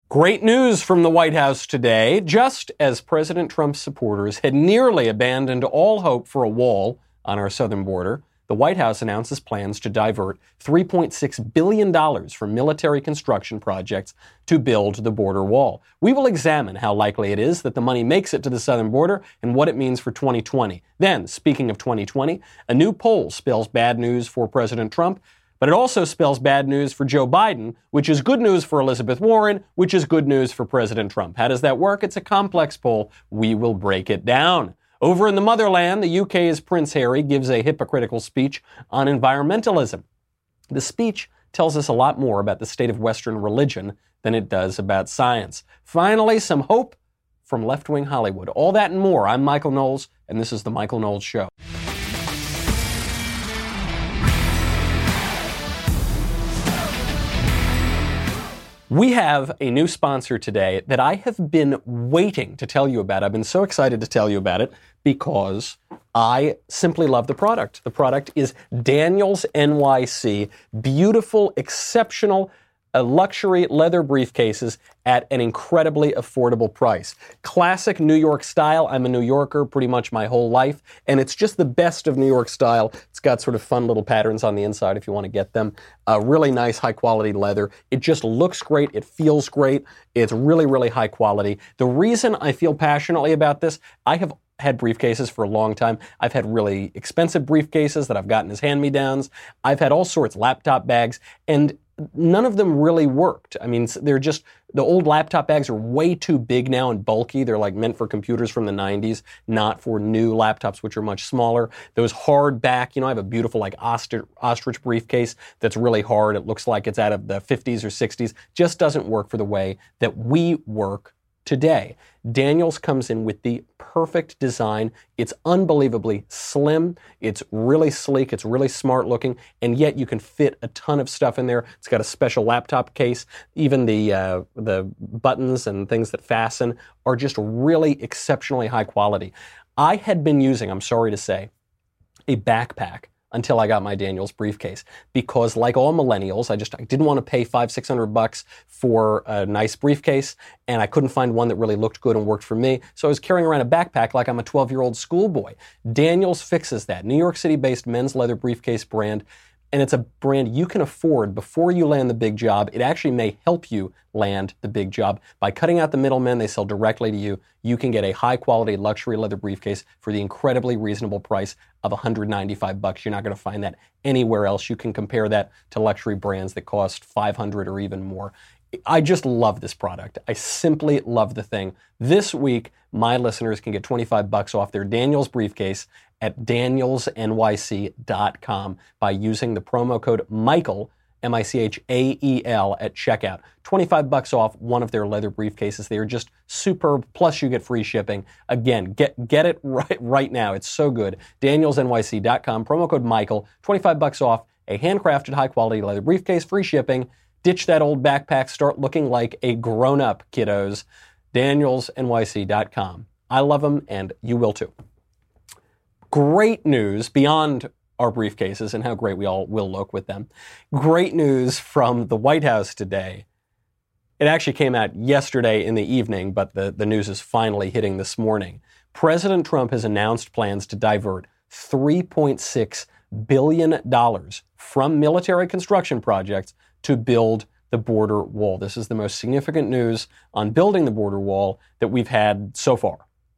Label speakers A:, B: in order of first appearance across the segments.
A: Great news from the White House today. Just as President Trump's supporters had nearly abandoned all hope for a wall on our southern border, the White House announces plans to divert $3.6 billion from military construction projects to build the border wall. We will examine how likely it is that the money makes it to the southern border and what it means for 2020. Then, speaking of 2020, a new poll spells bad news for President Trump, but it also spells bad news for Joe Biden, which is good news for Elizabeth Warren, which is good news for President Trump. How does that work? It's a complex poll. We will break it down. Over in the motherland, the UK's Prince Harry gives a hypocritical speech on environmentalism. The speech tells us a lot more about the state of Western religion than it does about science. Finally, some hope from left-wing Hollywood. All that and more. I'm Michael Knowles, and this is The Michael Knowles Show. We have a new sponsor today that I have been waiting to tell you about. I've been so excited to tell you about it because I simply love the product. The product is Daniels NYC, beautiful, exceptional, luxury leather briefcases at an incredibly affordable price. Classic New York style. I'm a New Yorker pretty much my whole life, and it's just the best of New York style. It's got sort of fun little patterns on the inside if you want to get them. Really nice, high-quality leather. It just looks great. It feels great. It's really, really high quality. The reason I feel passionately about this, I have had briefcases for a long time. I've had really expensive briefcases that I've gotten as hand-me-downs. I've had all sorts, laptop bags, and none of them really worked. I mean, they're just, the old laptop bags are way too big now and bulky. They're like meant for computers from the 90s, not for new laptops, which are much smaller. Those hard back, I have a beautiful like ostrich briefcase that's really hard. It looks like it's out of the 50s or 60s. Just doesn't work for the way that we work today. Daniels comes in with the perfect design. It's unbelievably slim. It's really sleek. It's really smart looking, and yet you can fit a ton of stuff in there. It's got a special laptop case. Even the buttons and things that fasten are just really exceptionally high quality. I had been using, I'm sorry to say, a backpack until I got my Daniels briefcase, because like all millennials, I didn't want to pay $500-600 for a nice briefcase, and I couldn't find one that really looked good and worked for me. So I was carrying around a backpack like I'm a 12-year-old schoolboy. Daniels fixes that. New York City-based men's leather briefcase brand, and it's a brand you can afford before you land the big job. It actually may help you land the big job. By cutting out the middlemen, they sell directly to you. You can get a high-quality luxury leather briefcase for the incredibly reasonable price of $195. You're not going to find that anywhere else. You can compare that to luxury brands that cost $500 or even more. I just love this product. I simply love the thing. This week, my listeners can get $25 off their Daniels briefcase at danielsnyc.com by using the promo code Michael, Michael, at checkout. $25 off one of their leather briefcases. They are just superb. Plus, you get free shipping. Again, get it right now. It's so good. danielsnyc.com, promo code Michael, $25 off a handcrafted high-quality leather briefcase, free shipping. Ditch that old backpack. Start looking like a grown-up, kiddos. danielsnyc.com. I love them, and you will too. Great news beyond our briefcases and how great we all will look with them. Great news from the White House today. It actually came out yesterday in the evening, but the news is finally hitting this morning. President Trump has announced plans to divert $3.6 billion from military construction projects to build the border wall. This is the most significant news on building the border wall that we've had so far.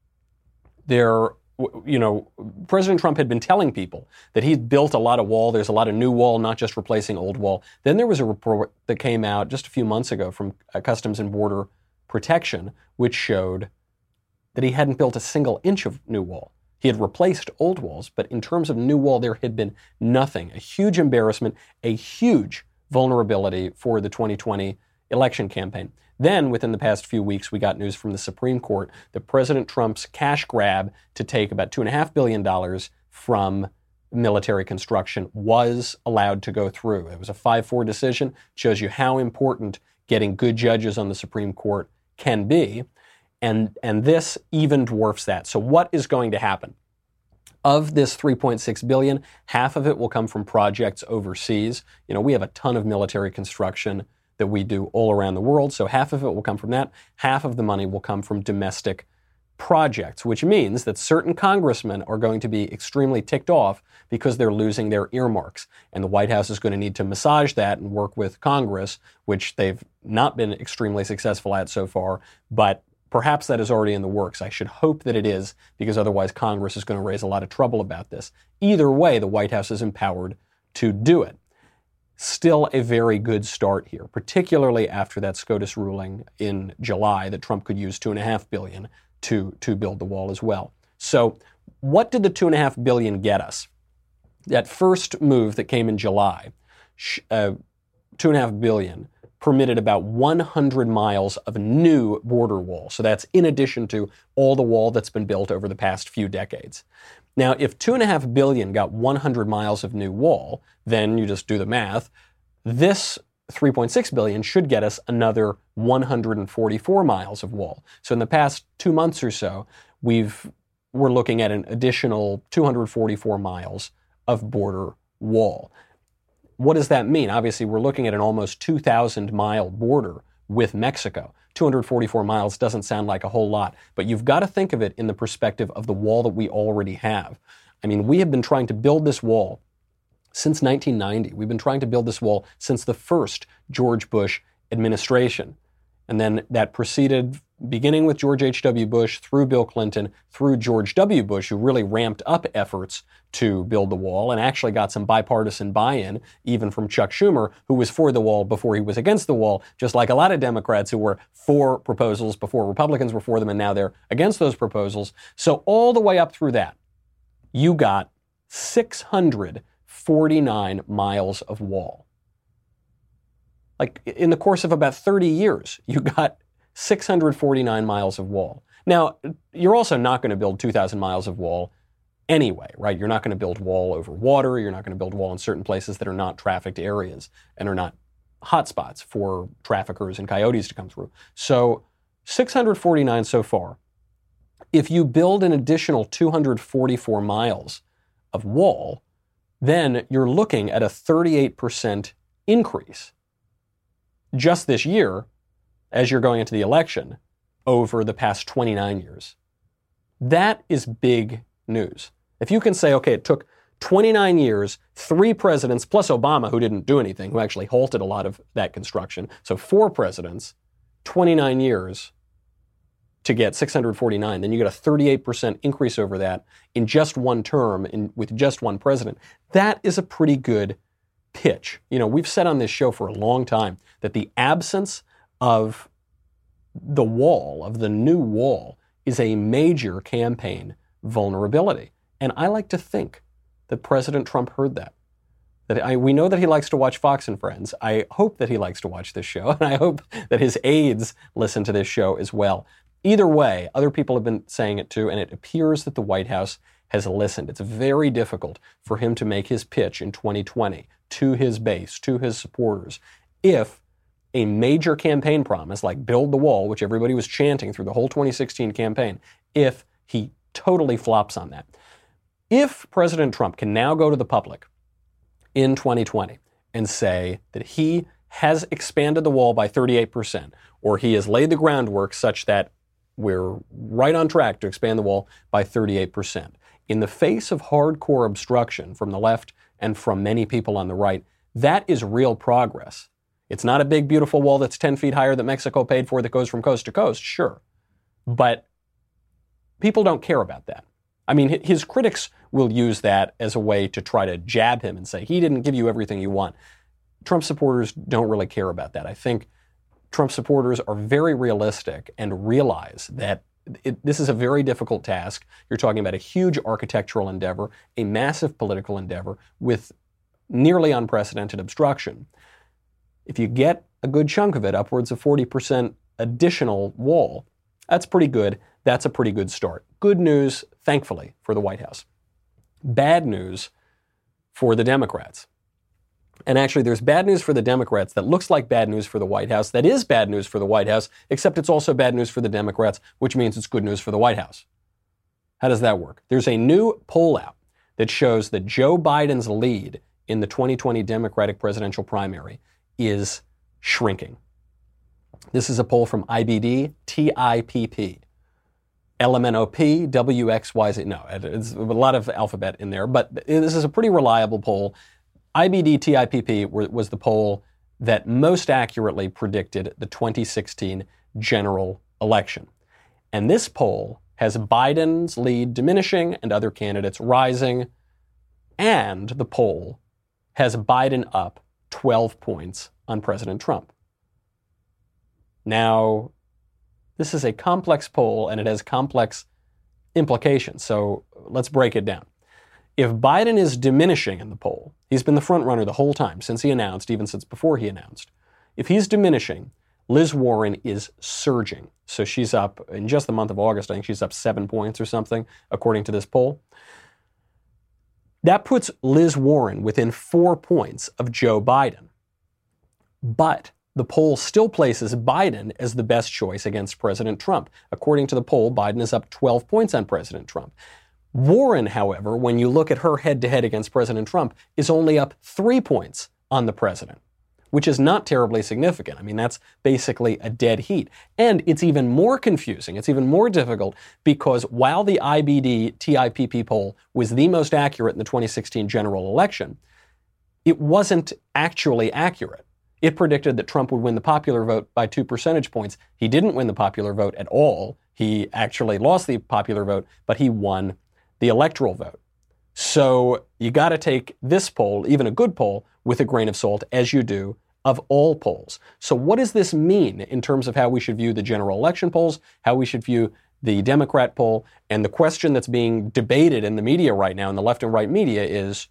A: President Trump had been telling people that he'd built a lot of wall. There's a lot of new wall, not just replacing old wall. Then there was a report that came out just a few months ago from Customs and Border Protection, which showed that he hadn't built a single inch of new wall. He had replaced old walls, but in terms of new wall, there had been nothing. A huge embarrassment, a huge vulnerability for the 2020 election campaign. Then, within the past few weeks, we got news from the Supreme Court that President Trump's cash grab to take about $2.5 billion from military construction was allowed to go through. It was a 5-4 decision. It shows you how important getting good judges on the Supreme Court can be. And this even dwarfs that. So what is going to happen? Of this $3.6 billion, half of it will come from projects overseas. We have a ton of military construction that we do all around the world. So half of it will come from that. Half of the money will come from domestic projects, which means that certain congressmen are going to be extremely ticked off because they're losing their earmarks. And the White House is going to need to massage that and work with Congress, which they've not been extremely successful at so far, but perhaps that is already in the works. I should hope that it is, because otherwise Congress is going to raise a lot of trouble about this. Either way, the White House is empowered to do it. Still a very good start here, particularly after that SCOTUS ruling in July that Trump could use $2.5 billion to build the wall as well. So what did the $2.5 billion get us? That first move that came in July, $2.5 billion, permitted about 100 miles of new border wall. So that's in addition to all the wall that's been built over the past few decades. Now, if $2.5 billion got 100 miles of new wall, then you just do the math. This $3.6 billion should get us another 144 miles of wall. So in the past 2 months or so, we're looking at an additional 244 miles of border wall. What does that mean? Obviously, we're looking at an almost 2,000-mile border with Mexico. 244 miles doesn't sound like a whole lot, but you've got to think of it in the perspective of the wall that we already have. I mean, we have been trying to build this wall since 1990. We've been trying to build this wall since the first George Bush administration. And then that proceeded, beginning with George H.W. Bush, through Bill Clinton, through George W. Bush, who really ramped up efforts to build the wall and actually got some bipartisan buy-in, even from Chuck Schumer, who was for the wall before he was against the wall, just like a lot of Democrats who were for proposals before Republicans were for them, and now they're against those proposals. So all the way up through that, you got 649 miles of wall. Like, in the course of about 30 years, you got 649 miles of wall. Now, you're also not going to build 2,000 miles of wall anyway, right? You're not going to build wall over water. You're not going to build wall in certain places that are not trafficked areas and are not hotspots for traffickers and coyotes to come through. So 649 so far. If you build an additional 244 miles of wall, then you're looking at a 38% increase just this year, as you're going into the election, over the past 29 years. That is big news. If you can say, okay, it took 29 years, 3 presidents, plus Obama, who didn't do anything, who actually halted a lot of that construction, so 4 presidents, 29 years to get 649, then you get a 38% increase over that in just one term, with just one president. That is a pretty good pitch. You know, we've said on this show for a long time that the absence of the wall, of the new wall, is a major campaign vulnerability. And I like to think that President Trump heard that. We know that he likes to watch Fox and Friends. I hope that he likes to watch this show, and I hope that his aides listen to this show as well. Either way, other people have been saying it too, and it appears that the White House has listened. It's very difficult for him to make his pitch in 2020 to his base, to his supporters, if a major campaign promise like build the wall, which everybody was chanting through the whole 2016 campaign, if he totally flops on that. If President Trump can now go to the public in 2020 and say that he has expanded the wall by 38%, or he has laid the groundwork such that we're right on track to expand the wall by 38%, in the face of hardcore obstruction from the left and from many people on the right, that is real progress. It's not a big, beautiful wall that's 10 feet higher that Mexico paid for that goes from coast to coast, sure. But people don't care about that. I mean, his critics will use that as a way to try to jab him and say, he didn't give you everything you want. Trump supporters don't really care about that. I think Trump supporters are very realistic and realize that this is a very difficult task. You're talking about a huge architectural endeavor, a massive political endeavor with nearly unprecedented obstruction. If you get a good chunk of it, upwards of 40% additional wall, that's pretty good. That's a pretty good start. Good news, thankfully, for the White House. Bad news for the Democrats. And actually, there's bad news for the Democrats that looks like bad news for the White House, that is bad news for the White House, except it's also bad news for the Democrats, which means it's good news for the White House. How does that work? There's a new poll out that shows that Joe Biden's lead in the 2020 Democratic presidential primary is shrinking. This is a poll from IBD, TIPP. LMNOP, WXYZ. No, it's a lot of alphabet in there, but this is a pretty reliable poll. IBD, TIPP was the poll that most accurately predicted the 2016 general election. And this poll has Biden's lead diminishing and other candidates rising, and the poll has Biden up 12 points on President Trump. Now, this is a complex poll, and it has complex implications, so let's break it down. If Biden is diminishing in the poll, he's been the front runner the whole time since he announced, even since before he announced. If he's diminishing, Liz Warren is surging. So she's up, in just the month of August, I think she's up 7 points or something, according to this poll. That puts Liz Warren within 4 points of Joe Biden. But the poll still places Biden as the best choice against President Trump. According to the poll, Biden is up 12 points on President Trump. Warren, however, when you look at her head-to-head against President Trump, is only up 3 points on the president, which is not terribly significant. I mean, that's basically a dead heat. And it's even more confusing, it's even more difficult, because while the IBD TIPP poll was the most accurate in the 2016 general election, it wasn't actually accurate. It predicted that Trump would win the popular vote by 2 percentage points. He didn't win the popular vote at all. He actually lost the popular vote, but he won the electoral vote. So you got to take this poll, even a good poll, with a grain of salt, as you do of all polls. So what does this mean in terms of how we should view the general election polls, how we should view the Democrat poll? And the question that's being debated in the media right now, in the left and right media, is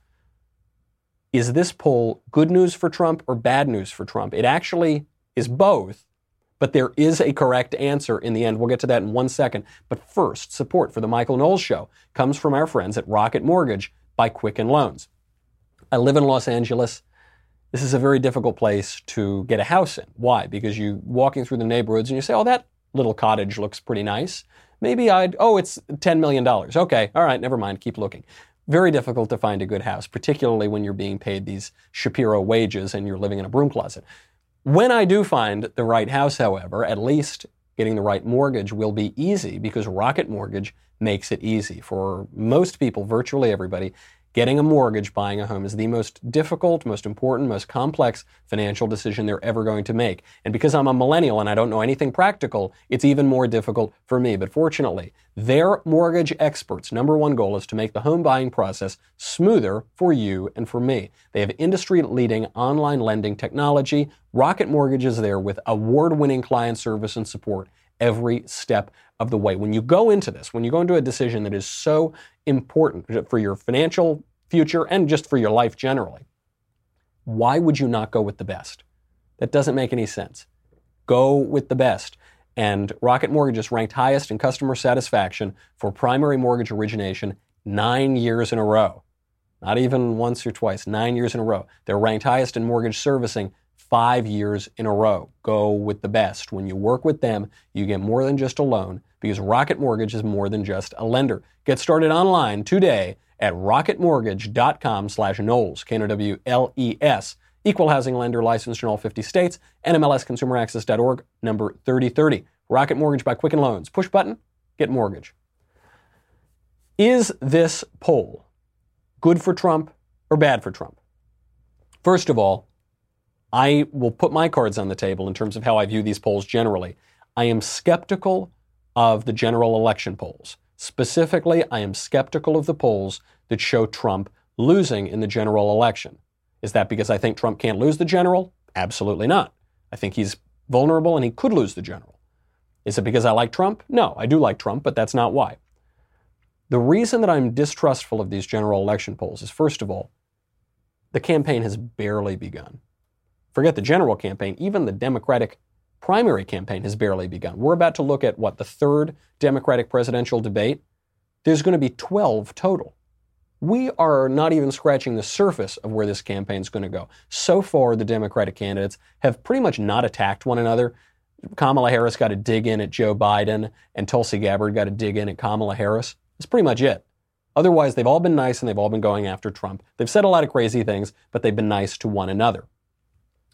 A: this poll good news for Trump or bad news for Trump? It actually is both, but there is a correct answer in the end. We'll get to that in 1 second. But first, support for the Michael Knowles Show comes from our friends at Rocket Mortgage by Quicken Loans. I live in Los Angeles. This is a very difficult place to get a house in. Why? Because you're walking through the neighborhoods and you say, oh, that little cottage looks pretty nice. Maybe it's $10 million. Okay, all right, never mind, keep looking. Very difficult to find a good house, particularly when you're being paid these Shapiro wages and you're living in a broom closet. When I do find the right house, however, at least getting the right mortgage will be easy, because Rocket Mortgage makes it easy. For most people, virtually everybody, getting a mortgage, buying a home, is the most difficult, most important, most complex financial decision they're ever going to make. And because I'm a millennial and I don't know anything practical, it's even more difficult for me. But fortunately, their mortgage experts' number one goal is to make the home buying process smoother for you and for me. They have industry-leading online lending technology. Rocket Mortgage is there with award-winning client service and support every step of the way. When you go into this, when you go into a decision that is so important for your financial future and just for your life generally, why would you not go with the best? That doesn't make any sense. Go with the best. And Rocket Mortgage is ranked highest in customer satisfaction for primary mortgage origination 9 years in a row. Not even once or twice, 9 years in a row. They're ranked highest in mortgage servicing 5 years in a row. Go with the best. When you work with them, you get more than just a loan, because Rocket Mortgage is more than just a lender. Get started online today at rocketmortgage.com/Knowles, Knowles. Equal housing lender, licensed in all 50 states, NMLSconsumeraccess.org, number 3030. Rocket Mortgage by Quicken Loans. Push button, get mortgage. Is this poll good for Trump or bad for Trump? First of all, I will put my cards on the table in terms of how I view these polls generally. I am skeptical of the general election polls. Specifically, I am skeptical of the polls that show Trump losing in the general election. Is that because I think Trump can't lose the general? Absolutely not. I think he's vulnerable and he could lose the general. Is it because I like Trump? No, I do like Trump, but that's not why. The reason that I'm distrustful of these general election polls is, first of all, the campaign has barely begun. Forget the general campaign, even the Democratic primary campaign has barely begun. We're about to look at, the third Democratic presidential debate? There's going to be 12 total. We are not even scratching the surface of where this campaign's going to go. So far, the Democratic candidates have pretty much not attacked one another. Kamala Harris got to dig in at Joe Biden, and Tulsi Gabbard got to dig in at Kamala Harris. That's pretty much it. Otherwise, they've all been nice and they've all been going after Trump. They've said a lot of crazy things, but they've been nice to one another.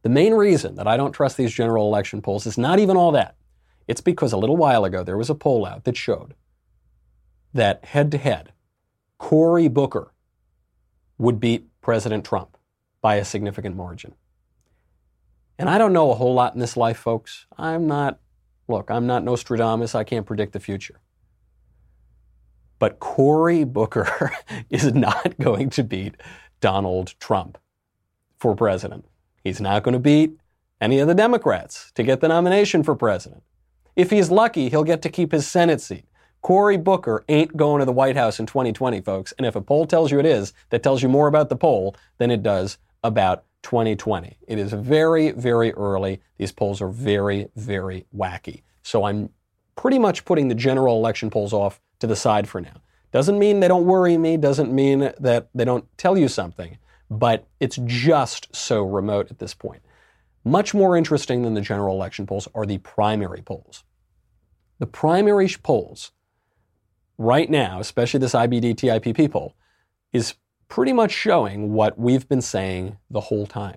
A: The main reason that I don't trust these general election polls is not even all that. It's because a little while ago there was a poll out that showed that head-to-head, Cory Booker would beat President Trump by a significant margin. And I don't know a whole lot in this life, folks. I'm not Nostradamus. I can't predict the future. But Cory Booker is not going to beat Donald Trump for president. He's not going to beat any of the Democrats to get the nomination for president. If he's lucky, he'll get to keep his Senate seat. Cory Booker ain't going to the White House in 2020, folks. And if a poll tells you it is, that tells you more about the poll than it does about 2020. It is very, very early. These polls are very, very wacky. So I'm pretty much putting the general election polls off to the side for now. Doesn't mean they don't worry me, doesn't mean that they don't tell you something, but it's just so remote at this point. Much more interesting than the general election polls are the primary polls. The primary polls right now, especially this IBD-TIPP poll, is pretty much showing what we've been saying the whole time.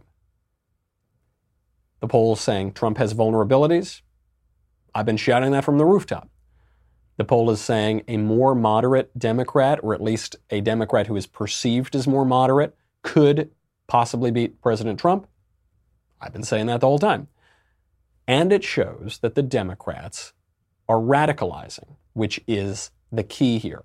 A: The poll is saying Trump has vulnerabilities. I've been shouting that from the rooftop. The poll is saying a more moderate Democrat, or at least a Democrat who is perceived as more moderate, could possibly beat President Trump. I've been saying that the whole time. And it shows that the Democrats are radicalizing, which is the key here.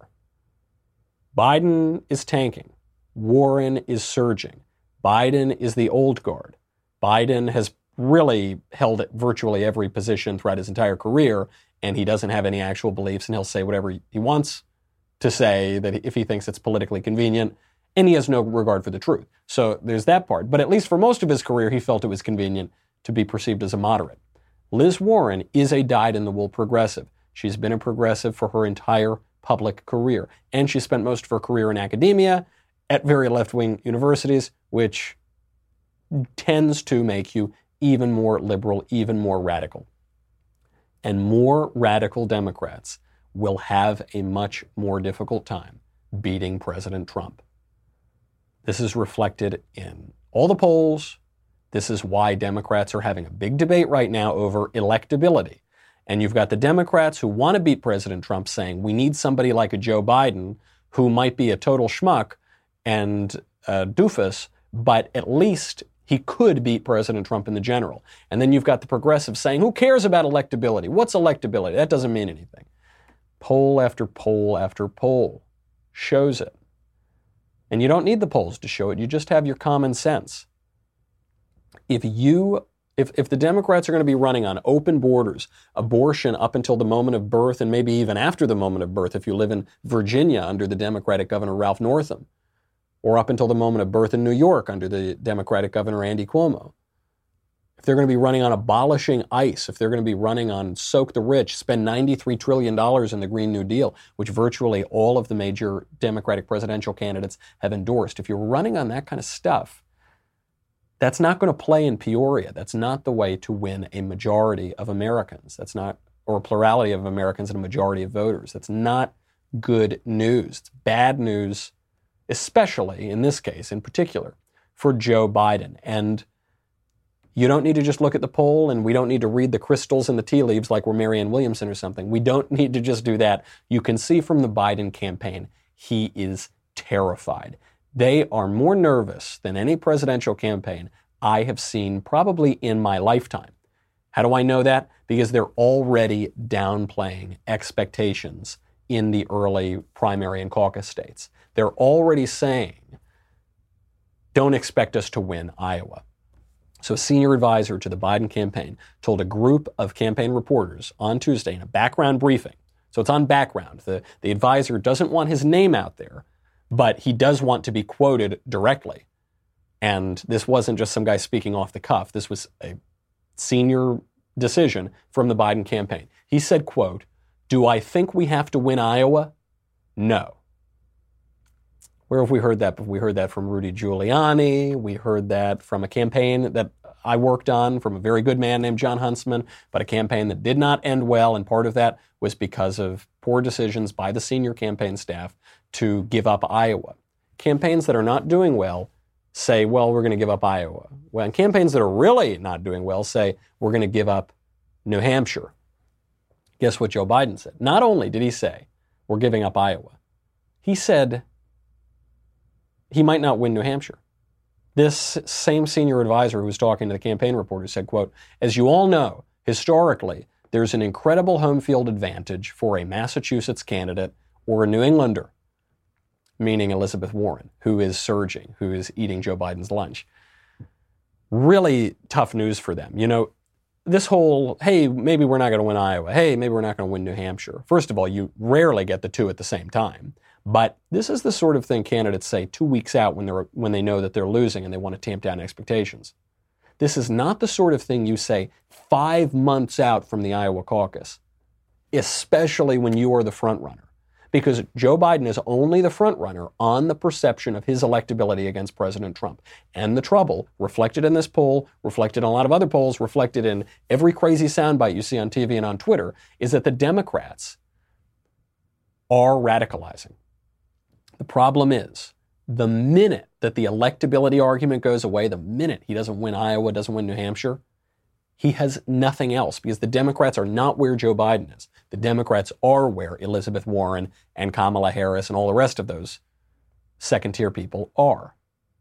A: Biden is tanking. Warren is surging. Biden is the old guard. Biden has really held virtually every position throughout his entire career, and he doesn't have any actual beliefs, and he'll say whatever he wants to say that if he thinks it's politically convenient, and he has no regard for the truth. So there's that part. But at least for most of his career, he felt it was convenient to be perceived as a moderate. Liz Warren is a dyed-in-the-wool progressive. She's been a progressive for her entire public career, and she spent most of her career in academia at very left-wing universities, which tends to make you even more liberal, even more radical. And more radical Democrats will have a much more difficult time beating President Trump. This is reflected in all the polls. This is why Democrats are having a big debate right now over electability. And you've got the Democrats who want to beat President Trump saying we need somebody like a Joe Biden who might be a total schmuck and a doofus, but at least he could beat President Trump in the general. And then you've got the progressives saying, who cares about electability? What's electability? That doesn't mean anything. Poll after poll after poll shows it. And you don't need the polls to show it. You just have your common sense. If the Democrats are going to be running on open borders, abortion up until the moment of birth, and maybe even after the moment of birth, if you live in Virginia under the Democratic Governor Ralph Northam, or up until the moment of birth in New York under the Democratic Governor Andy Cuomo, if they're going to be running on abolishing ICE, if they're going to be running on soak the rich, spend $93 trillion in the Green New Deal, which virtually all of the major Democratic presidential candidates have endorsed, if you're running on that kind of stuff, that's not going to play in Peoria. That's not the way to win a majority of Americans. That's not, or a plurality of Americans and a majority of voters. That's not good news. It's bad news, especially in this case in particular, for Joe Biden. And you don't need to just look at the poll, and we don't need to read the crystals and the tea leaves like we're Marianne Williamson or something. We don't need to just do that. You can see from the Biden campaign, he is terrified. They are more nervous than any presidential campaign I have seen probably in my lifetime. How do I know that? Because they're already downplaying expectations in the early primary and caucus states. They're already saying, don't expect us to win Iowa. So a senior advisor to the Biden campaign told a group of campaign reporters on Tuesday in a background briefing. So it's on background. The advisor doesn't want his name out there, but he does want to be quoted directly. And this wasn't just some guy speaking off the cuff. This was a senior decision from the Biden campaign. He said, quote, "Do I think we have to win Iowa? No." Where have we heard that? We heard that from Rudy Giuliani. We heard that from a campaign that I worked on from a very good man named John Huntsman, but a campaign that did not end well, and part of that was because of poor decisions by the senior campaign staff to give up Iowa. Campaigns that are not doing well say, well, we're going to give up Iowa. Well, and campaigns that are really not doing well say, we're going to give up New Hampshire. Guess what Joe Biden said? Not only did he say, we're giving up Iowa, he said he might not win New Hampshire. This same senior advisor who was talking to the campaign reporters said, quote, as you all know, historically, there's an incredible home field advantage for a Massachusetts candidate or a New Englander, meaning Elizabeth Warren, who is surging, who is eating Joe Biden's lunch. Really tough news for them. You know, this whole, hey, maybe we're not going to win Iowa. Hey, maybe we're not going to win New Hampshire. First of all, you rarely get the two at the same time. But this is the sort of thing candidates say 2 weeks out when they know that they're losing and they want to tamp down expectations. This is not the sort of thing you say 5 months out from the Iowa caucus, especially when you are the front runner. Because Joe Biden is only the front runner on the perception of his electability against President Trump. And the trouble, reflected in this poll, reflected in a lot of other polls, reflected in every crazy soundbite you see on TV and on Twitter, is that the Democrats are radicalizing. The problem is, the minute that the electability argument goes away, the minute he doesn't win Iowa, doesn't win New Hampshire, he has nothing else, because the Democrats are not where Joe Biden is. The Democrats are where Elizabeth Warren and Kamala Harris and all the rest of those second-tier people are.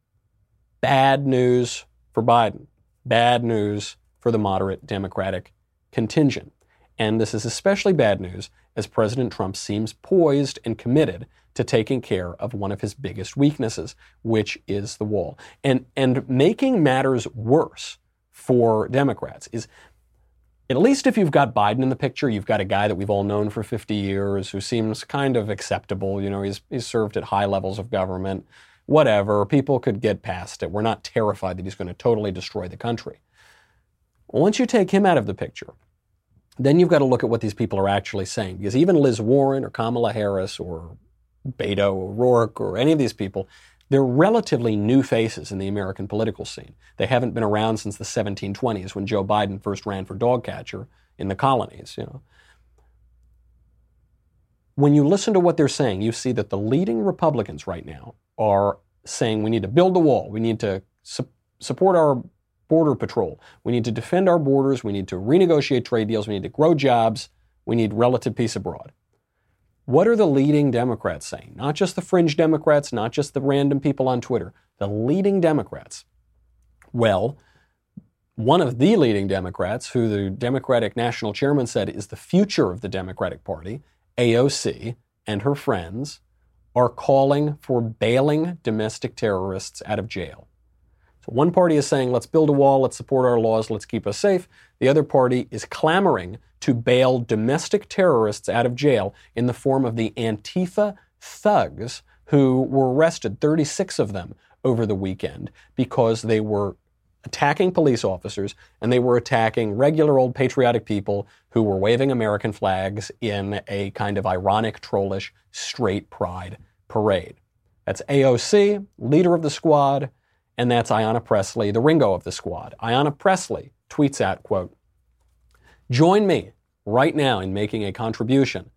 A: Bad news for Biden. Bad news for the moderate Democratic contingent. And this is especially bad news as President Trump seems poised and committed to taking care of one of his biggest weaknesses, which is the wall. And making matters worse for Democrats is, at least if you've got Biden in the picture, you've got a guy that we've all known for 50 years who seems kind of acceptable. You know, he's served at high levels of government, whatever. People could get past it. We're not terrified that he's going to totally destroy the country. Once you take him out of the picture, then you've got to look at what these people are actually saying. Because even Liz Warren or Kamala Harris or Beto O'Rourke or any of these people, they're relatively new faces in the American political scene. They haven't been around since the 1720s when Joe Biden first ran for dog catcher in the colonies. You know, when you listen to what they're saying, you see that the leading Republicans right now are saying we need to build the wall, we need to support our border patrol, we need to defend our borders, we need to renegotiate trade deals, we need to grow jobs, we need relative peace abroad. What are the leading Democrats saying? Not just the fringe Democrats, not just the random people on Twitter, the leading Democrats. Well, one of the leading Democrats, who the Democratic National Chairman said is the future of the Democratic Party, AOC, and her friends, are calling for bailing domestic terrorists out of jail. So one party is saying, let's build a wall, let's support our laws, let's keep us safe. The other party is clamoring to bail domestic terrorists out of jail in the form of the Antifa thugs who were arrested, 36 of them, over the weekend because they were attacking police officers and they were attacking regular old patriotic people who were waving American flags in a kind of ironic, trollish, straight pride parade. That's AOC, leader of the squad, and that's Ayanna Pressley, the Ringo of the squad. Ayanna Pressley tweets out, quote, join me right now in making a contribution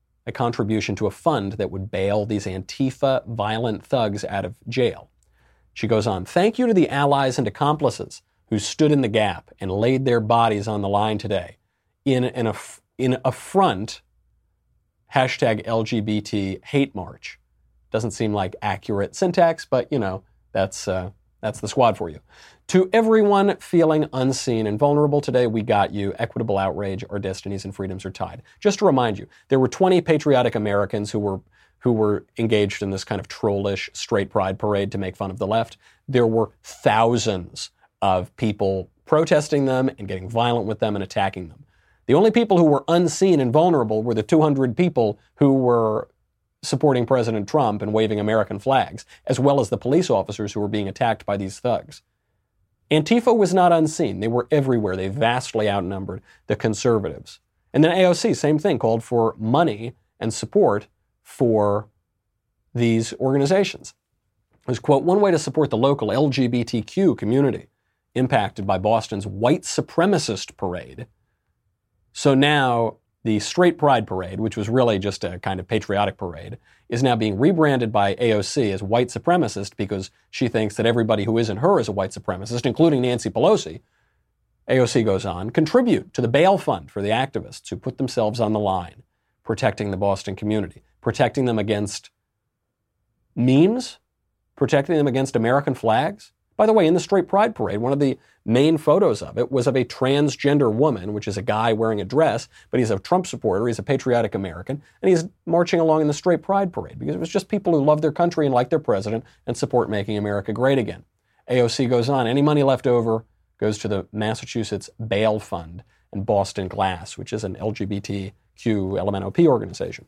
A: to a fund that would bail these Antifa violent thugs out of jail. She goes on, thank you to the allies and accomplices who stood in the gap and laid their bodies on the line today in a front hashtag LGBT hate march. Doesn't seem like accurate syntax, but you know, that's the squad for you. To everyone feeling unseen and vulnerable today, we got you. Equitable outrage, our destinies and freedoms are tied. Just to remind you, there were 20 patriotic Americans who were engaged in this kind of trollish straight pride parade to make fun of the left. There were thousands of people protesting them and getting violent with them and attacking them. The only people who were unseen and vulnerable were the 200 people who were supporting President Trump and waving American flags, as well as the police officers who were being attacked by these thugs. Antifa was not unseen. They were everywhere. They vastly outnumbered the conservatives. And then AOC, same thing, called for money and support for these organizations. It was, quote, one way to support the local LGBTQ community impacted by Boston's white supremacist parade. So now the Straight Pride Parade, which was really just a kind of patriotic parade, is now being rebranded by AOC as white supremacist because she thinks that everybody who isn't her is a white supremacist, including Nancy Pelosi. AOC goes on, contribute to the bail fund for the activists who put themselves on the line, protecting the Boston community, protecting them against memes, protecting them against American flags. By the way, in the Straight Pride Parade, one of the main photos of it was of a transgender woman, which is a guy wearing a dress, but he's a Trump supporter, he's a patriotic American, and he's marching along in the Straight Pride Parade because it was just people who love their country and like their president and support making America great again. AOC goes on, any money left over goes to the Massachusetts Bail Fund and Boston Glass, which is an LGBTQ LMNOP organization.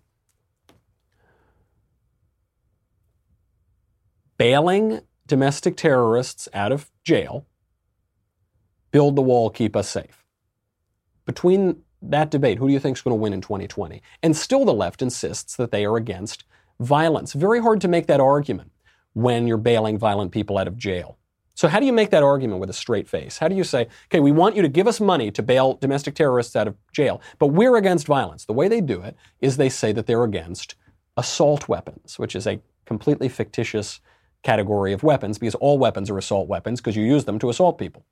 A: Bailing domestic terrorists out of jail, build the wall, keep us safe. Between that debate, who do you think is going to win in 2020? And still the left insists that they are against violence. Very hard to make that argument when you're bailing violent people out of jail. So how do you make that argument with a straight face? How do you say, okay, we want you to give us money to bail domestic terrorists out of jail, but we're against violence? The way they do it is they say that they're against assault weapons, which is a completely fictitious category of weapons because all weapons are assault weapons because you use them to assault people.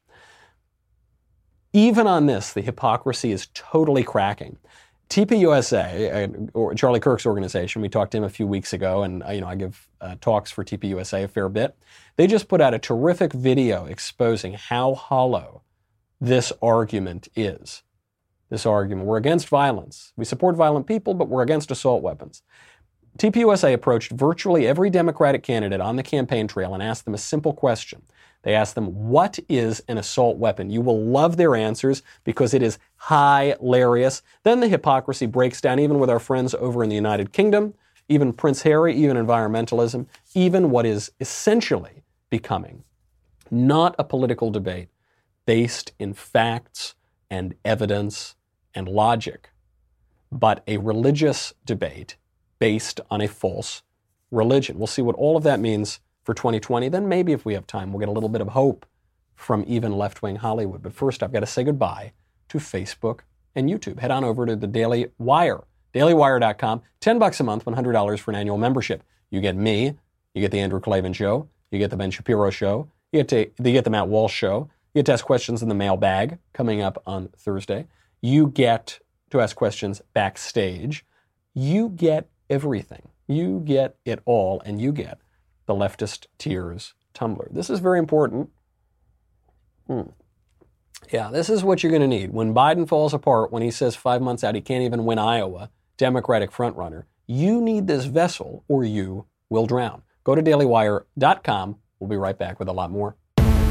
A: Even on this, the hypocrisy is totally cracking. TPUSA, or Charlie Kirk's organization, we talked to him a few weeks ago, and I give talks for TPUSA a fair bit. They just put out a terrific video exposing how hollow this argument is. This argument, we're against violence. We support violent people, but we're against assault weapons. TPUSA approached virtually every Democratic candidate on the campaign trail and asked them a simple question. They asked them, what is an assault weapon? You will love their answers because it is hilarious. Then the hypocrisy breaks down even with our friends over in the United Kingdom, even Prince Harry, even environmentalism, even what is essentially becoming not a political debate based in facts and evidence and logic, but a religious debate based on a false religion. We'll see what all of that means for 2020. Then maybe if we have time, we'll get a little bit of hope from even left-wing Hollywood. But first, I've got to say goodbye to Facebook and YouTube. Head on over to the Daily Wire, dailywire.com. $10 a month, $100 for an annual membership. You get me, you get the Andrew Klavan Show, you get the Ben Shapiro Show, you get the Matt Walsh Show, you get to ask questions in the mailbag coming up on Thursday. You get to ask questions backstage. You get everything. You get it all, and you get the Leftist Tears Tumbler. This is very important. Yeah, this is what you're going to need. When Biden falls apart, when he says 5 months out he can't even win Iowa, Democratic frontrunner, you need this vessel or you will drown. Go to dailywire.com. We'll be right back with a lot more.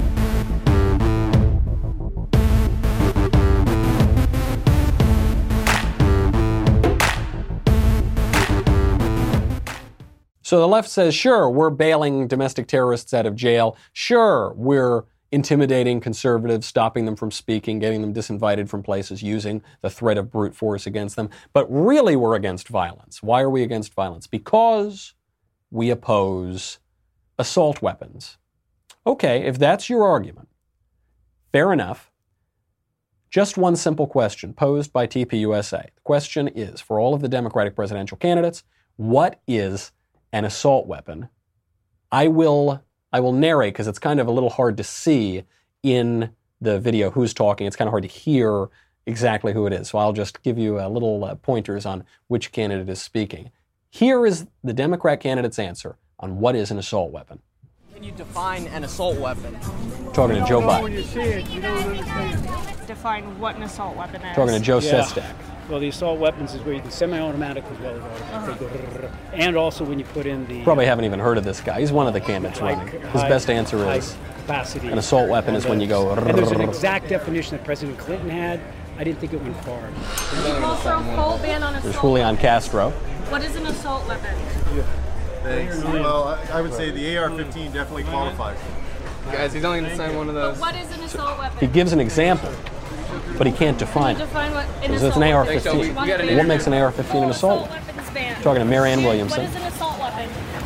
A: So the left says, sure, we're bailing domestic terrorists out of jail. Sure, we're intimidating conservatives, stopping them from speaking, getting them disinvited from places, using the threat of brute force against them. But really, we're against violence. Why are we against violence? Because we oppose assault weapons. Okay, if that's your argument, fair enough. Just one simple question posed by TPUSA. The question is, for all of the Democratic presidential candidates, what is an assault weapon? I will narrate because it's kind of a little hard to see in the video who's talking. It's kind of hard to hear exactly who it is. So I'll just give you a little pointers on which candidate is speaking. Here is the Democrat candidate's answer on what is an assault weapon.
B: Can you define an assault weapon?
A: Talking to Joe Biden.
C: When you see it, you don't understand.
D: Define what an assault weapon is.
A: Talking to Joe Sestak.
C: Well, the assault weapons is where you can semi-automatic as well as automatic. And also when you put in the...
A: Probably haven't even heard of this guy. He's one of the candidates running. His best answer is
C: capacity.
A: An assault weapon is when you go...
C: And there's an exact definition that President Clinton had. I didn't think it went far.
D: Also, full ban on assault.
A: There's Julian Castro.
D: What is an assault weapon?
E: Thanks. Well, I would say the AR-15 definitely qualifies.
B: Guys, he's only going to sign one of those.
D: But what is an assault weapon?
A: He gives an example, but he can't define it.
D: Define what an
A: Because
D: assault
A: it's an
D: weapon
A: AR-15.
D: is.
A: What makes an AR-15 an assault weapon?
D: Weapons ban.
A: Talking to Marianne Williamson.
D: What is an assault weapon?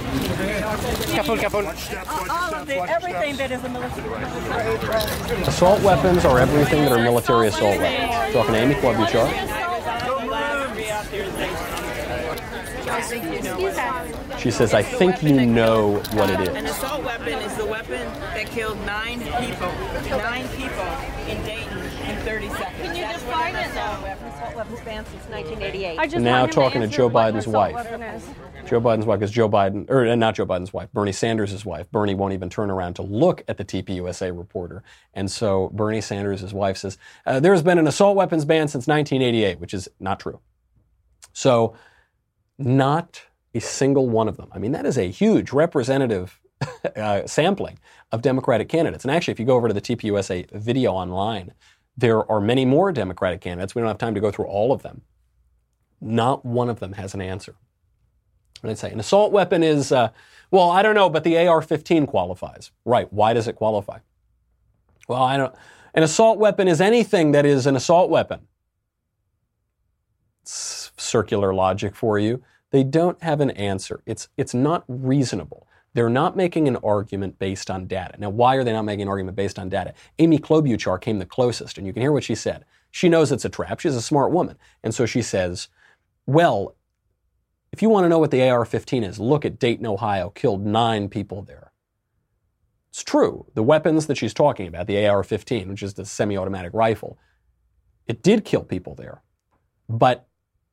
F: All of everything that is a military.
A: Assault weapons are everything that are military assault weapons. Talking to Amy Klobuchar. She says, I think you know what it
F: An
A: is.
F: assault weapon is the weapon that killed 9 people. 9 people in Dayton in 30 seconds.
D: Can you
F: That's
D: define
F: what an
D: it, though?
F: assault weapons banned since 1988.
D: I just
A: Now
D: want him to
A: talking to
D: answer
A: Joe
D: what an
A: Biden's
D: assault
A: wife.
D: weapon is.
A: Joe Biden's wife, because Joe Biden, or not Joe Biden's wife, Bernie Sanders' wife. Bernie won't even turn around to look at the TPUSA reporter. And so Bernie Sanders' wife says, there's been an assault weapons ban since 1988, which is not true. So not a single one of them. I mean, that is a huge representative sampling of Democratic candidates. And actually, if you go over to the TPUSA video online, there are many more Democratic candidates. We don't have time to go through all of them. Not one of them has an answer. And I'd say an assault weapon is, well, I don't know, but the AR-15 qualifies. Right. Why does it qualify? Well, I don't. An assault weapon is anything that is an assault weapon. It's circular logic for you. They don't have an answer. It's not reasonable. They're not making an argument based on data. Now, why are they not making an argument based on data? Amy Klobuchar came the closest, and you can hear what she said. She knows it's a trap. She's a smart woman. And so she says, well, if you want to know what the AR-15 is, look at Dayton, Ohio, killed 9 people there. It's true. The weapons that she's talking about, the AR-15, which is the semi-automatic rifle, it did kill people there. But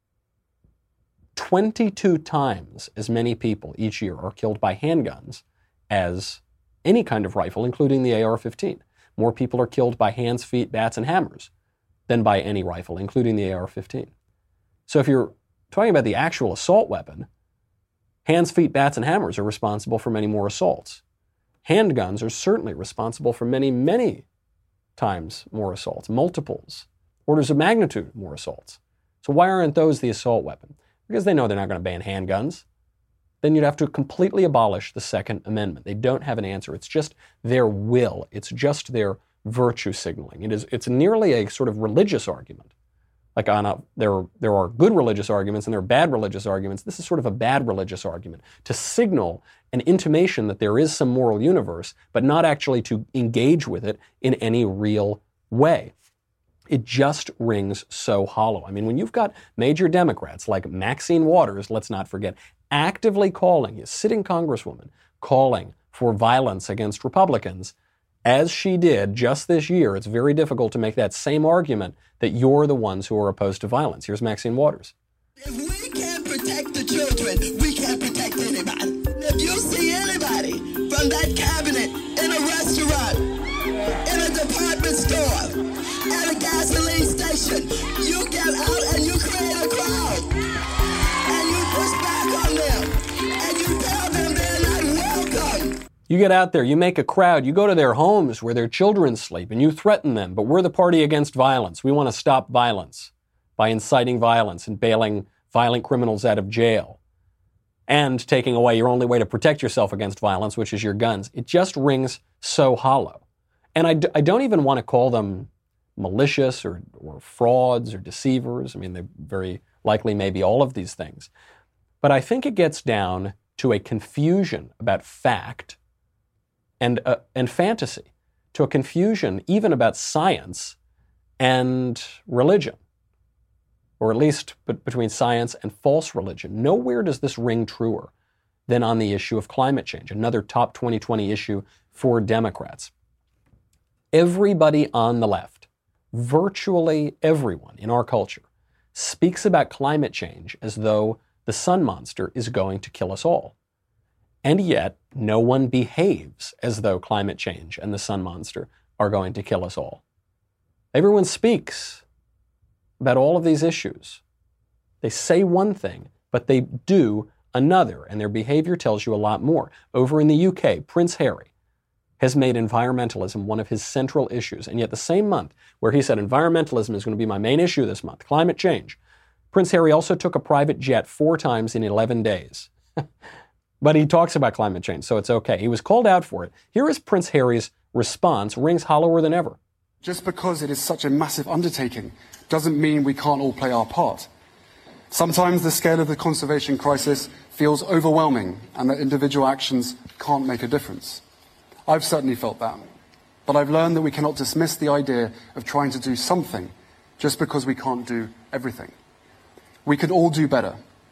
A: 22 times as many people each year are killed by handguns as any kind of rifle, including the AR-15. More people are killed by hands, feet, bats, and hammers than by any rifle, including the AR-15. So if you're talking about the actual assault weapon, hands, feet, bats, and hammers are responsible for many more assaults. Handguns are certainly responsible for many, many times more assaults, multiples, orders of magnitude more assaults. So why aren't those the assault weapon? Because they know they're not going to ban handguns. Then you'd have to completely abolish the Second Amendment. They don't have an answer. It's just their will. It's just their virtue signaling. It's nearly a sort of religious argument. Like there are good religious arguments and there are bad religious arguments. This is sort of a bad religious argument to signal an intimation that there is some moral universe, but not actually to engage with it in any real way. It just rings so hollow. I mean, when you've got major Democrats like Maxine Waters, let's not forget, actively calling, a sitting congresswoman, calling for violence against Republicans, as she did just this year, it's very difficult to make that same argument that you're the ones who are opposed to violence. Here's Maxine Waters.
G: If we can't protect the children, we can't protect anybody. If you see anybody from that cabinet in a restaurant, in a department store, at a gasoline station, you get out and you create a crowd. And you push back on them. And you tell them they're not welcome.
A: You get out there, you make a crowd, you go to their homes where their children sleep, and you threaten them, but we're the party against violence. We want to stop violence by inciting violence and bailing violent criminals out of jail and taking away your only way to protect yourself against violence, which is your guns. It just rings so hollow. And I don't even want to call them malicious or frauds or deceivers. I mean, they very likely may be all of these things. But I think it gets down to a confusion about fact and fantasy, to a confusion even about science and religion, or at least between science and false religion. Nowhere does this ring truer than on the issue of climate change, another top 2020 issue for Democrats. Everybody on the left, virtually everyone in our culture, speaks about climate change as though the sun monster is going to kill us all. And yet, no one behaves as though climate change and the sun monster are going to kill us all. Everyone speaks about all of these issues. They say one thing, but they do another, and their behavior tells you a lot more. Over in the UK, Prince Harry has made environmentalism one of his central issues, and yet the same month where he said environmentalism is going to be my main issue this month, climate change, Prince Harry also took a private jet 4 times in 11 days. But he talks about climate change, so it's okay. He was called out for it. Here is Prince Harry's response, rings hollower than ever.
H: Just because it is such a massive undertaking doesn't mean we can't all play our part. Sometimes the scale of the conservation crisis feels overwhelming and that individual actions can't make a difference. I've certainly felt that. But I've learned that we cannot dismiss the idea of trying to do something just because we can't do everything. We can all do better.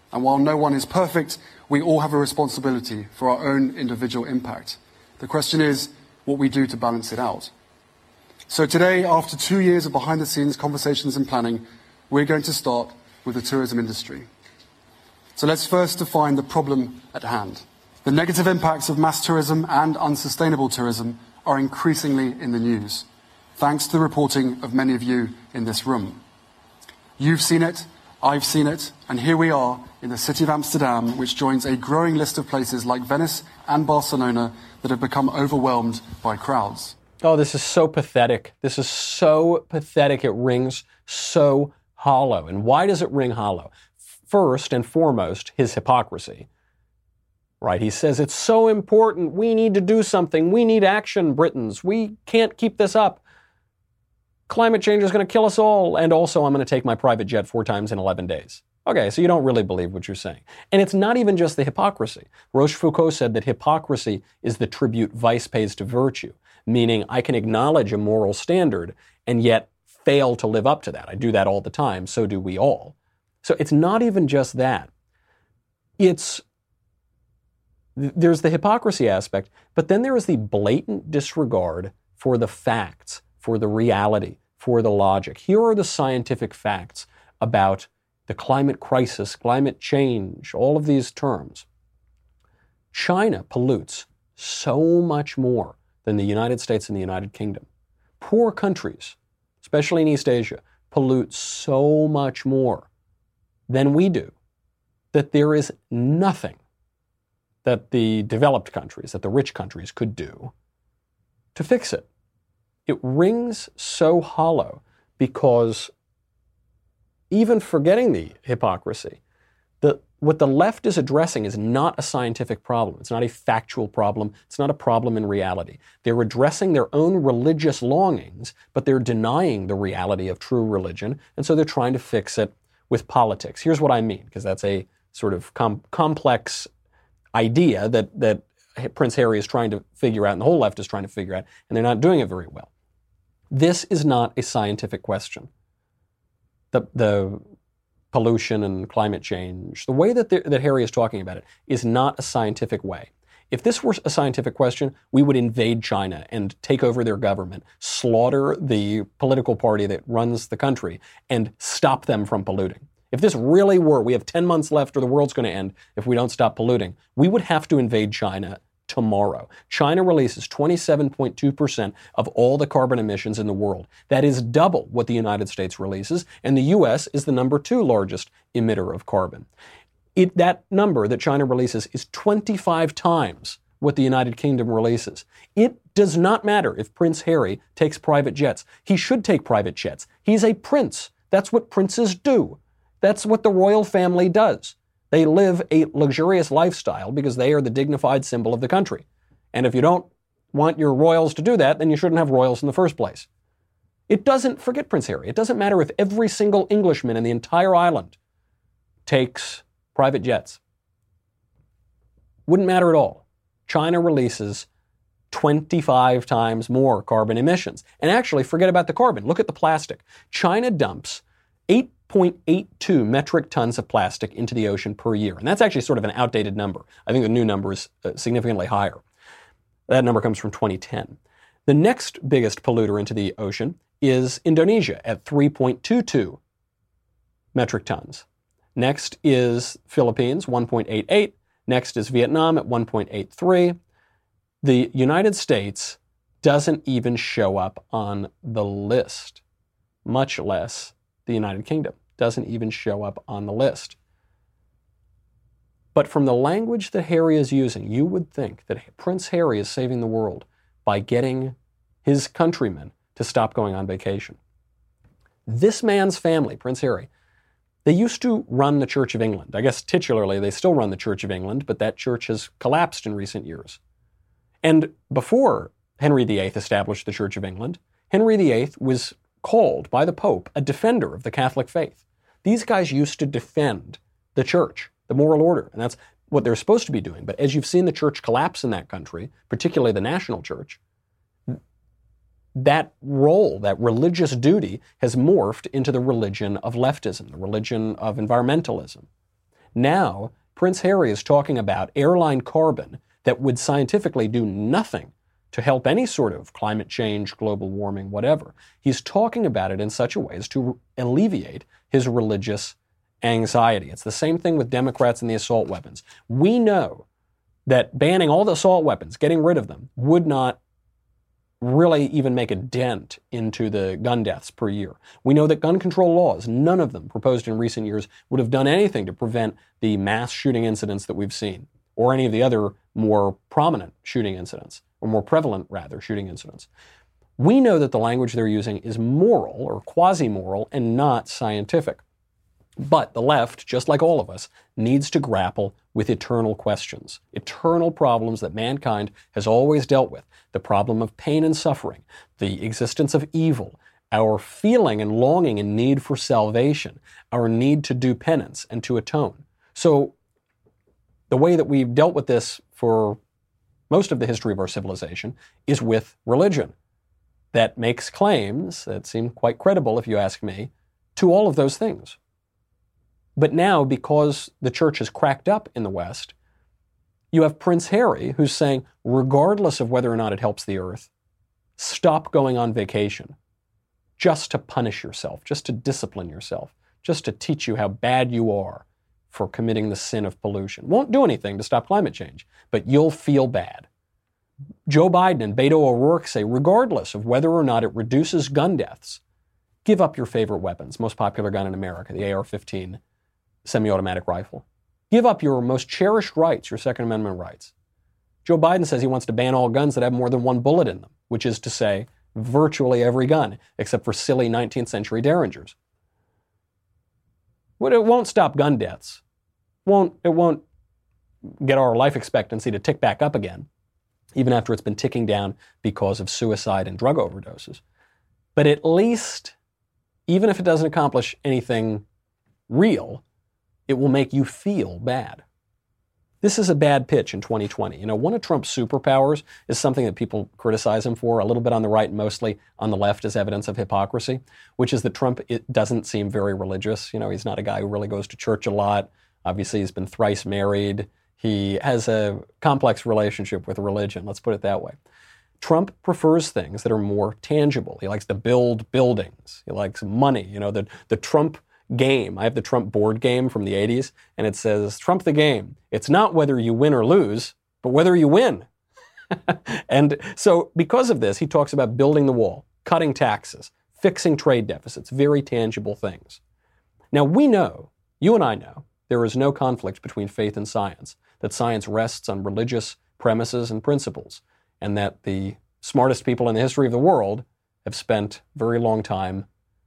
H: And while no one is perfect, we all have a responsibility for our own individual impact. The question is what we do to balance it out. So today, after 2 years of behind-the-scenes conversations and planning, we're going to start with the tourism industry. So let's first define the problem at hand. The negative impacts of mass tourism and unsustainable tourism are increasingly in the news, thanks to the reporting of many of you in this room. You've seen it, I've seen it, and here we are in the city of Amsterdam, which joins a growing list of places like Venice and Barcelona that have become overwhelmed by crowds.
A: Oh, this is so pathetic. This is so pathetic. It rings so hollow. And why does it ring hollow? First and foremost, his hypocrisy. Right? He says it's so important. We need to do something. We need action, Britons. We can't keep this up. Climate change is going to kill us all. And also, I'm going to take my private jet 4 times in 11 days. Okay, so you don't really believe what you're saying. And it's not even just the hypocrisy. Rochefoucauld said that hypocrisy is the tribute vice pays to virtue, meaning I can acknowledge a moral standard and yet fail to live up to that. I do that all the time. So do we all. So it's not even just that. There's the hypocrisy aspect, but then there is the blatant disregard for the facts, for the reality, for the logic. Here are the scientific facts about the climate crisis, climate change, all of these terms. China pollutes so much more than the United States and the United Kingdom. Poor countries, especially in East Asia, pollute so much more than we do that there is nothing that the developed countries, that the rich countries could do to fix it. It rings so hollow because, even forgetting the hypocrisy, what the left is addressing is not a scientific problem. It's not a factual problem. It's not a problem in reality. They're addressing their own religious longings, but they're denying the reality of true religion, and so they're trying to fix it with politics. Here's what I mean, because that's a sort of complex idea that Prince Harry is trying to figure out, and the whole left is trying to figure out, and they're not doing it very well. This is not a scientific question. The pollution and climate change, the way that Harry is talking about it is not a scientific way. If this were a scientific question, we would invade China and take over their government, slaughter the political party that runs the country, and stop them from polluting. If this really were, we have 10 months left or the world's going to end if we don't stop polluting, we would have to invade China tomorrow. China releases 27.2% of all the carbon emissions in the world. That is double what the United States releases, and the U.S. is the number 2 largest emitter of carbon. That number that China releases is 25 times what the United Kingdom releases. It does not matter if Prince Harry takes private jets. He should take private jets. He's a prince. That's what princes do. That's what the royal family does. They live a luxurious lifestyle because they are the dignified symbol of the country. And if you don't want your royals to do that, then you shouldn't have royals in the first place. It doesn't, forget Prince Harry, it doesn't matter if every single Englishman in the entire island takes private jets. Wouldn't matter at all. China releases 25 times more carbon emissions. And actually, forget about the carbon. Look at the plastic. China dumps 8.82 metric tons of plastic into the ocean per year. And that's actually sort of an outdated number. I think the new number is significantly higher. That number comes from 2010. The next biggest polluter into the ocean is Indonesia at 3.22 metric tons. Next is Philippines, 1.88. Next is Vietnam at 1.83. The United States doesn't even show up on the list, much less the United Kingdom. Doesn't even show up on the list. But from the language that Harry is using, you would think that Prince Harry is saving the world by getting his countrymen to stop going on vacation. This man's family, Prince Harry, they used to run the Church of England. I guess titularly they still run the Church of England, but that church has collapsed in recent years. And before Henry VIII established the Church of England, Henry VIII was called by the Pope a defender of the Catholic faith. These guys used to defend the church, the moral order, and that's what they're supposed to be doing. But as you've seen the church collapse in that country, particularly the national church, that role, that religious duty, has morphed into the religion of leftism, the religion of environmentalism. Now, Prince Harry is talking about airline carbon that would scientifically do nothing to help any sort of climate change, global warming, whatever. He's talking about it in such a way as to alleviate his religious anxiety. It's the same thing with Democrats and the assault weapons. We know that banning all the assault weapons, getting rid of them, would not really even make a dent into the gun deaths per year. We know that gun control laws, none of them proposed in recent years, would have done anything to prevent the mass shooting incidents that we've seen, or any of the other more prominent shooting incidents, or more prevalent, rather, shooting incidents. We know that the language they're using is moral or quasi-moral and not scientific. But the left, just like all of us, needs to grapple with eternal questions, eternal problems that mankind has always dealt with. The problem of pain and suffering, the existence of evil, our feeling and longing and need for salvation, our need to do penance and to atone. So the way that we've dealt with this for most of the history of our civilization is with religion that makes claims that seem quite credible, if you ask me, to all of those things. But now, because the church has cracked up in the West, you have Prince Harry who's saying, regardless of whether or not it helps the earth, stop going on vacation just to punish yourself, just to discipline yourself, just to teach you how bad you are for committing the sin of pollution. Won't do anything to stop climate change, but you'll feel bad. Joe Biden and Beto O'Rourke say, regardless of whether or not it reduces gun deaths, give up your favorite weapons, most popular gun in America, the AR-15 semi-automatic rifle. Give up your most cherished rights, your Second Amendment rights. Joe Biden says he wants to ban all guns that have more than one bullet in them, which is to say, virtually every gun, except for silly 19th century Derringers. But it won't stop gun deaths. It won't get our life expectancy to tick back up again, even after it's been ticking down because of suicide and drug overdoses. But at least, even if it doesn't accomplish anything real, it will make you feel bad. This is a bad pitch in 2020. You know, one of Trump's superpowers is something that people criticize him for, a little bit on the right and mostly on the left as evidence of hypocrisy, which is that Trump doesn't seem very religious. You know, he's not a guy who really goes to church a lot. Obviously, he's been thrice married. He has a complex relationship with religion, let's put it that way. Trump prefers things that are more tangible. He likes to build buildings. He likes money. You know, the Trump game. I have the Trump board game from the 80s, and it says, Trump the game. It's not whether you win or lose, but whether you win. And so because of this, he talks about building the wall, cutting taxes, fixing trade deficits, very tangible things. Now we know, you and I know, there is no conflict between faith and science, that science rests on religious premises and principles, and that the smartest people in the history of the world have spent a very long time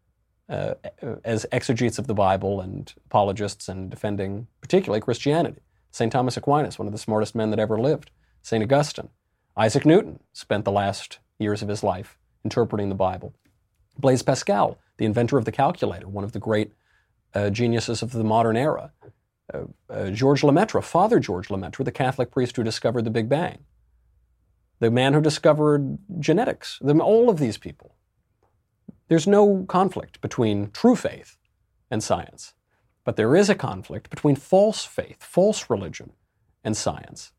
A: as exegetes of the Bible and apologists and defending particularly Christianity. St. Thomas Aquinas, one of the smartest men that ever lived. St. Augustine. Isaac Newton spent the last years of his life interpreting the Bible. Blaise Pascal, the inventor of the calculator, one of the great geniuses of the modern era. George Lemaitre, Father George Lemaitre, the Catholic priest who discovered the Big Bang. The man who discovered genetics. All of these people. There's no conflict between true faith and science, but there is a conflict between false faith, false religion, and science.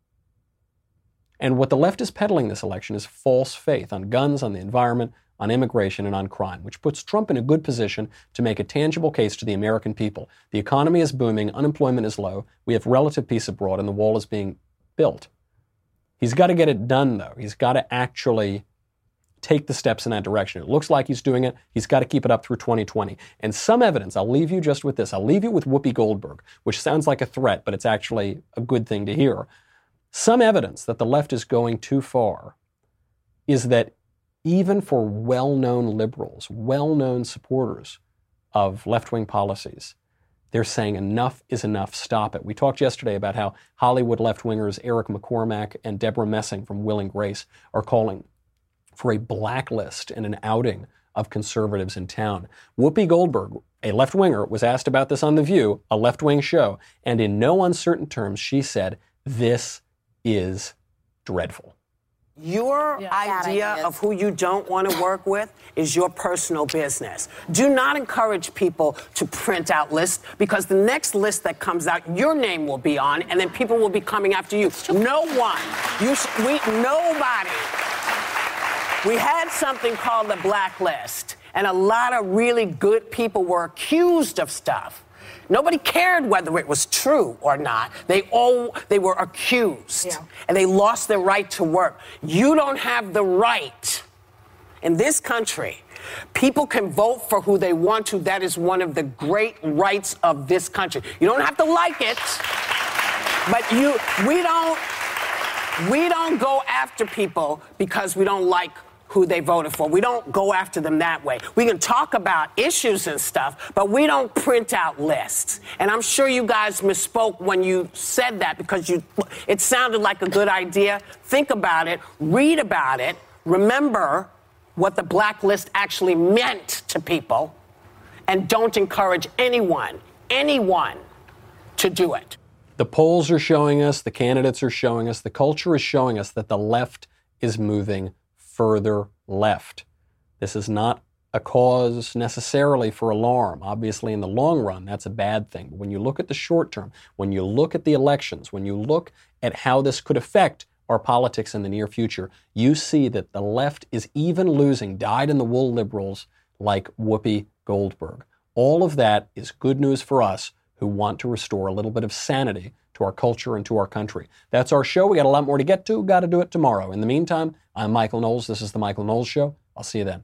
A: And what the left is peddling this election is false faith on guns, on the environment, on immigration, and on crime, which puts Trump in a good position to make a tangible case to the American people. The economy is booming, unemployment is low, we have relative peace abroad, and the wall is being built. He's got to get it done, though. He's got to actually take the steps in that direction. It looks like he's doing it. He's got to keep it up through 2020. And some evidence, I'll leave you just with this. I'll leave you with Whoopi Goldberg, which sounds like a threat, but it's actually a good thing to hear. Some evidence that the left is going too far is that even for well-known liberals, well-known supporters of left-wing policies, they're saying enough is enough, stop it. We talked yesterday about how Hollywood left-wingers Eric McCormack and Deborah Messing from Will and Grace are calling for a blacklist and an outing of conservatives in town. Whoopi Goldberg, a left-winger, was asked about this on The View, a left-wing show, and in no uncertain terms she said, this is dreadful.
I: Your idea of who you don't want to work with is your personal business. Do not encourage people to print out lists, because the next list that comes out, your name will be on, and then people will be coming after you. No one. Nobody. We had something called the blacklist, and a lot of really good people were accused of stuff. Nobody cared whether it was true or not. They were accused, and they lost their right to work. You don't have the right. In this country, people can vote for who they want to. That is one of the great rights of this country. You don't have to like it, but we don't go after people because we don't like who they voted for. We don't go after them that way. We can talk about issues and stuff, but we don't print out lists. And I'm sure you guys misspoke when you said that, because it sounded like a good idea. Think about it, read about it, remember what the blacklist actually meant to people, and don't encourage anyone to do it.
A: The polls are showing us, the candidates are showing us, the culture is showing us that the left is moving further left. This is not a cause necessarily for alarm. Obviously, in the long run, that's a bad thing. But when you look at the short term, when you look at the elections, when you look at how this could affect our politics in the near future, you see that the left is even losing dyed-in-the-wool liberals like Whoopi Goldberg. All of that is good news for us who want to restore a little bit of sanity to our culture and to our country. That's our show. We got a lot more to get to. Got to do it tomorrow. In the meantime, I'm Michael Knowles. This is The Michael Knowles Show. I'll see you then.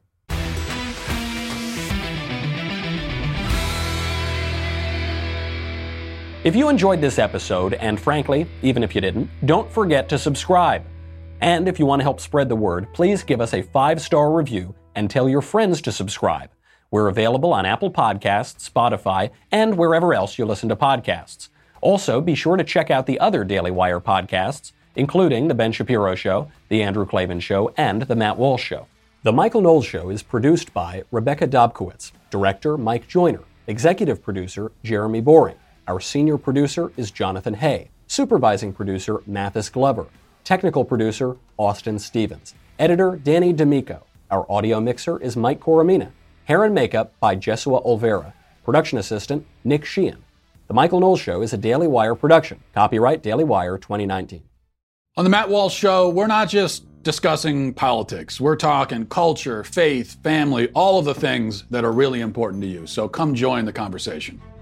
A: If you enjoyed this episode, and frankly, even if you didn't, don't forget to subscribe. And if you want to help spread the word, please give us a 5-star review and tell your friends to subscribe. We're available on Apple Podcasts, Spotify, and wherever else you listen to podcasts. Also, be sure to check out the other Daily Wire podcasts, including The Ben Shapiro Show, The Andrew Klavan Show, and The Matt Walsh Show. The Michael Knowles Show is produced by Rebecca Dobkowitz, director Mike Joyner, executive producer Jeremy Boring. Our senior producer is Jonathan Hay, supervising producer Mathis Glover, technical producer Austin Stevens, editor Danny D'Amico. Our audio mixer is Mike Coromina. Hair and makeup by Jesua Olvera. Production assistant Nick Sheehan. The Michael Knowles Show is a Daily Wire production. Copyright Daily Wire 2019.
J: On The Matt Walsh Show, we're not just discussing politics. We're talking culture, faith, family, all of the things that are really important to you. So come join the conversation.